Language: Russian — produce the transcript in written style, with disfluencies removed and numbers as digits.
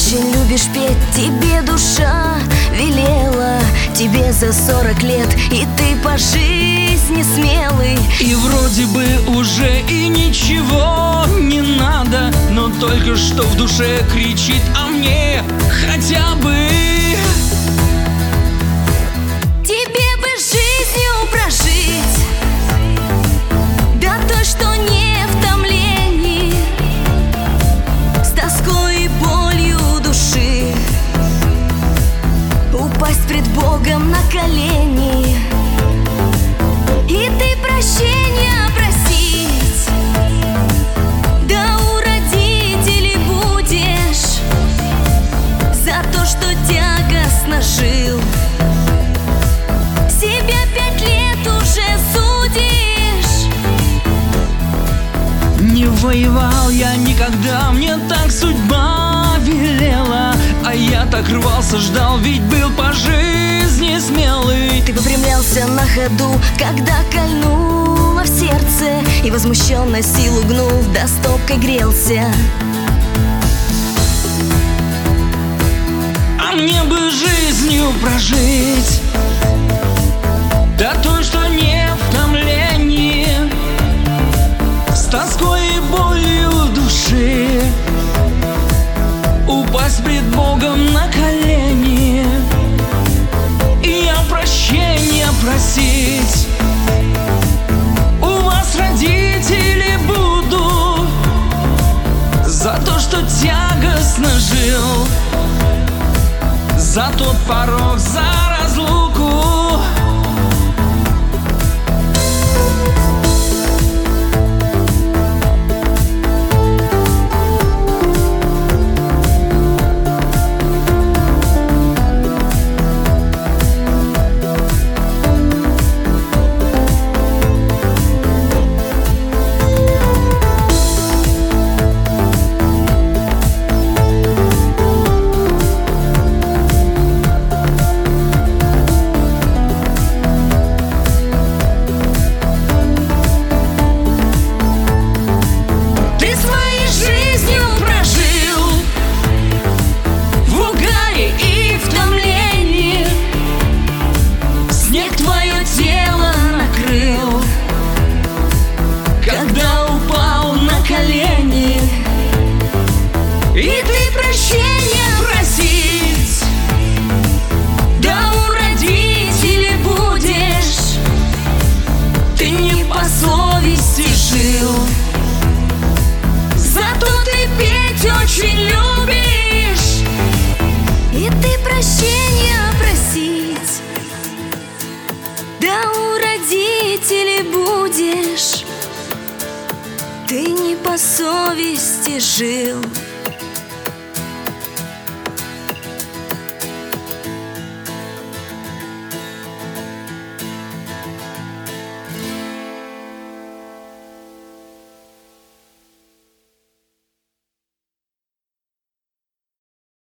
очень любишь петь, тебе душа велела. Тебе за 40 лет, и ты по жизни смелый. И вроде бы уже и ничего не надо, но только что в душе кричит: а мне хотя бы. Тебе бы жизнью прожить, да той, что не в томлении, с тоской и болью души, упасть пред Богом на колени, и ты прощения просить, да у родителей будешь за то, что тягостно жил. Себя 5 лет уже судишь. Не воевал я никогда, мне так судьба велела, а я так рвался, ждал, ведь был по жизни смелый. Ты выпрямлялся на ходу, когда кольнуло в сердце, и возмущенно силу гнул, да стопкой грелся. А мне бы жизнью прожить, да той, что не в томлении, с тоской и болью души, упасть пред Богом на колени, и я прощения просить. У вас, родители, буду за то, что тягостно жил, за тот порог, за разлуку. Когда упал на колени, и ты прощения просить, да у родителей будешь. Ты не по совести жил, зато ты петь очень любишь, и ты прощения просить, да у родителей будешь. Ты не по совести жил.